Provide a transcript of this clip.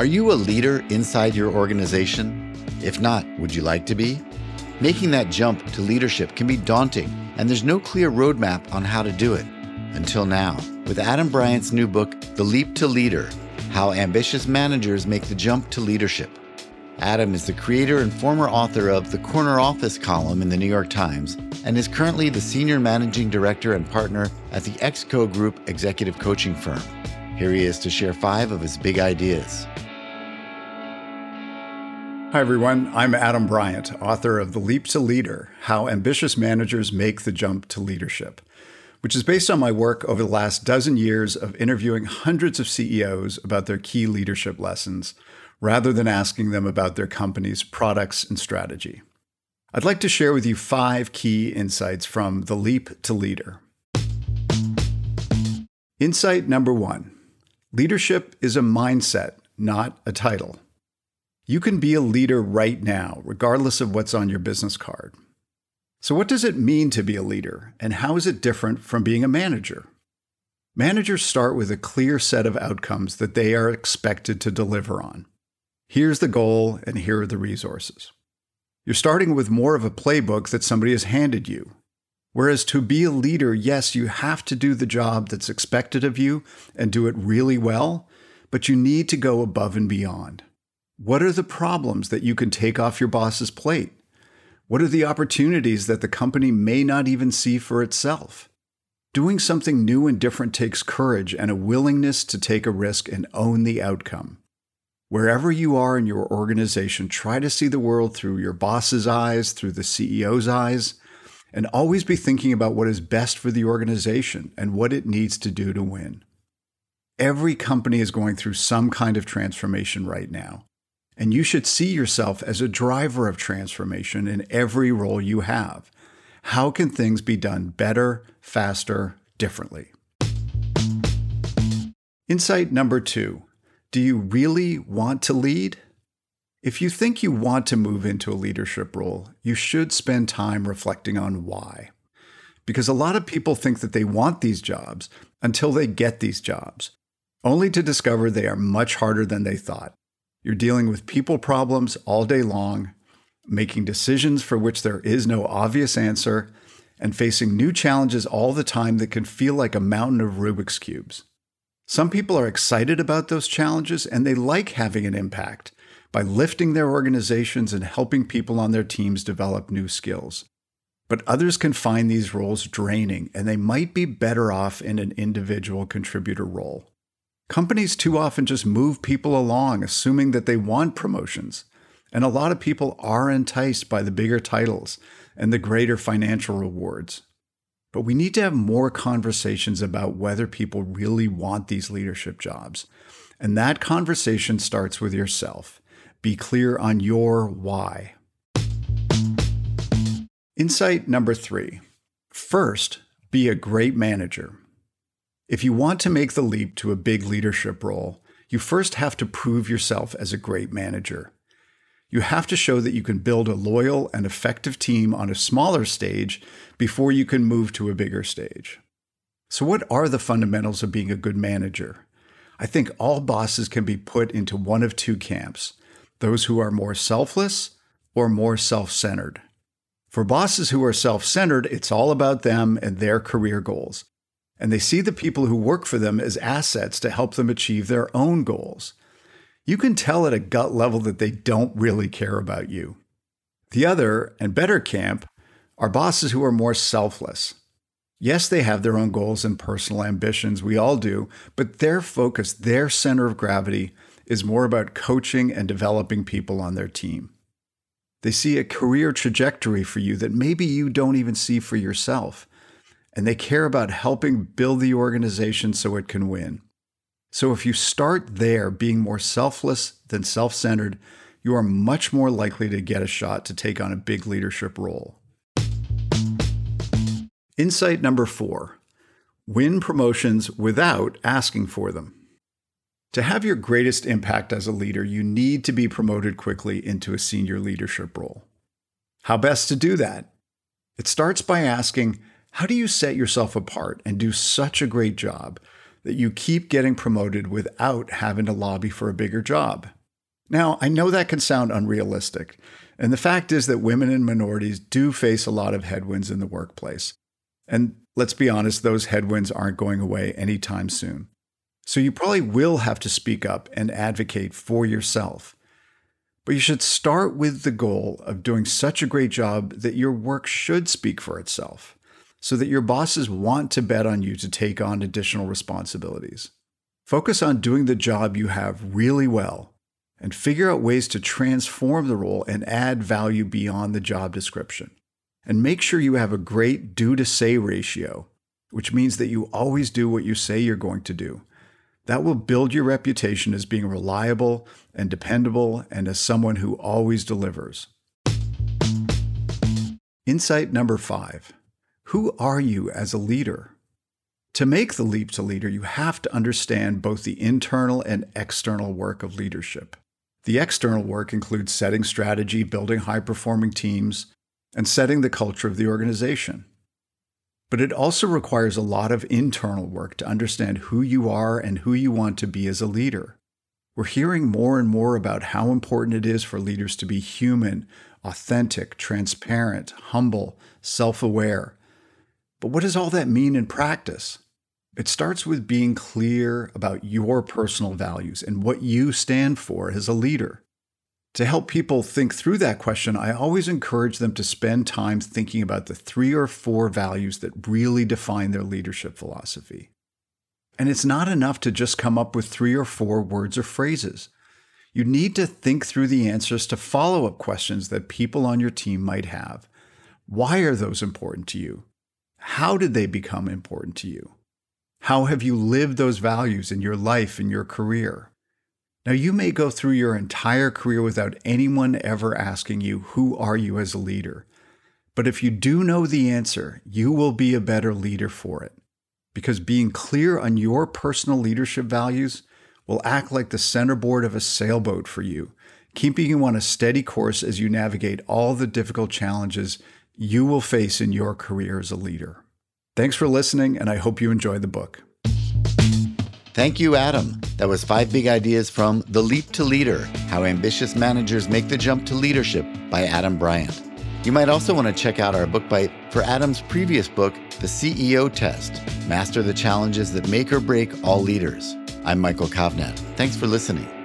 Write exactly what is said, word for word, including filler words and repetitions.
Are you a leader inside your organization? If not, would you like to be? Making that jump to leadership can be daunting, and there's no clear roadmap on how to do it. Until now, with Adam Bryant's new book, The Leap to Leader: How Ambitious Managers Make the Jump to Leadership. Adam is the creator and former author of the Corner Office column in the New York Times and is currently the senior managing director and partner at the Exco Group executive coaching firm. Here he is to share five of his big ideas. Hi, everyone. I'm Adam Bryant, author of The Leap to Leader: How Ambitious Managers Make the Jump to Leadership, which is based on my work over the last dozen years of interviewing hundreds of C E Os about their key leadership lessons, rather than asking them about their company's products and strategy. I'd like to share with you five key insights from The Leap to Leader. Insight number one: leadership is a mindset, not a title. You can be a leader right now, regardless of what's on your business card. So what does it mean to be a leader, and how is it different from being a manager? Managers start with a clear set of outcomes that they are expected to deliver on. Here's the goal, and here are the resources. You're starting with more of a playbook that somebody has handed you. Whereas to be a leader, yes, you have to do the job that's expected of you and do it really well, but you need to go above and beyond. What are the problems that you can take off your boss's plate? What are the opportunities that the company may not even see for itself? Doing something new and different takes courage and a willingness to take a risk and own the outcome. Wherever you are in your organization, try to see the world through your boss's eyes, through the C E O's eyes, and always be thinking about what is best for the organization and what it needs to do to win. Every company is going through some kind of transformation right now, and you should see yourself as a driver of transformation in every role you have. How can things be done better, faster, differently? Insight number two: do you really want to lead? If you think you want to move into a leadership role, you should spend time reflecting on why. Because a lot of people think that they want these jobs until they get these jobs, only to discover they are much harder than they thought. You're dealing with people problems all day long, making decisions for which there is no obvious answer, and facing new challenges all the time that can feel like a mountain of Rubik's Cubes. Some people are excited about those challenges, and they like having an impact by lifting their organizations and helping people on their teams develop new skills. But others can find these roles draining, and they might be better off in an individual contributor role. Companies too often just move people along, assuming that they want promotions, and a lot of people are enticed by the bigger titles and the greater financial rewards. But we need to have more conversations about whether people really want these leadership jobs. And that conversation starts with yourself. Be clear on your why. Insight number three: first, be a great manager. If you want to make the leap to a big leadership role, you first have to prove yourself as a great manager. You have to show that you can build a loyal and effective team on a smaller stage before you can move to a bigger stage. So what are the fundamentals of being a good manager? I think all bosses can be put into one of two camps: those who are more selfless or more self-centered. For bosses who are self-centered, it's all about them and their career goals. And they see the people who work for them as assets to help them achieve their own goals. You can tell at a gut level that they don't really care about you. The other and better camp are bosses who are more selfless. Yes, they have their own goals and personal ambitions, we all do, but their focus, their center of gravity, is more about coaching and developing people on their team. They see a career trajectory for you that maybe you don't even see for yourself, and they care about helping build the organization so it can win. So if you start there, being more selfless than self-centered, you are much more likely to get a shot to take on a big leadership role. Insight number four: win promotions without asking for them. To have your greatest impact as a leader, you need to be promoted quickly into a senior leadership role. How best to do that? It starts by asking, how do you set yourself apart and do such a great job that you keep getting promoted without having to lobby for a bigger job. Now, I know that can sound unrealistic, and the fact is that women and minorities do face a lot of headwinds in the workplace. And let's be honest, those headwinds aren't going away anytime soon. So you probably will have to speak up and advocate for yourself. But you should start with the goal of doing such a great job that your work should speak for itself, so that your bosses want to bet on you to take on additional responsibilities. Focus on doing the job you have really well, and figure out ways to transform the role and add value beyond the job description. And make sure you have a great do-to-say ratio, which means that you always do what you say you're going to do. That will build your reputation as being reliable and dependable and as someone who always delivers. Insight number five. Who are you as a leader? To make the leap to leader, you have to understand both the internal and external work of leadership. The external work includes setting strategy, building high-performing teams, and setting the culture of the organization. But it also requires a lot of internal work to understand who you are and who you want to be as a leader. We're hearing more and more about how important it is for leaders to be human, authentic, transparent, humble, self-aware. But what does all that mean in practice? It starts with being clear about your personal values and what you stand for as a leader. To help people think through that question, I always encourage them to spend time thinking about the three or four values that really define their leadership philosophy. And it's not enough to just come up with three or four words or phrases. You need to think through the answers to follow-up questions that people on your team might have. Why are those important to you? How did they become important to you? How have you lived those values in your life and your career? Now, you may go through your entire career without anyone ever asking you, who are you as a leader? But if you do know the answer, you will be a better leader for it. Because being clear on your personal leadership values will act like the centerboard of a sailboat for you, keeping you on a steady course as you navigate all the difficult challenges you will face in your career as a leader. Thanks for listening, and I hope you enjoyed the book. Thank you, Adam. That was five big ideas from The Leap to Leader, How Ambitious Managers Make the Jump to Leadership by Adam Bryant. You might also want to check out our book bite for Adam's previous book, The C E O Test, Master the Challenges That Make or Break All Leaders. I'm Michael Kovnat. Thanks for listening.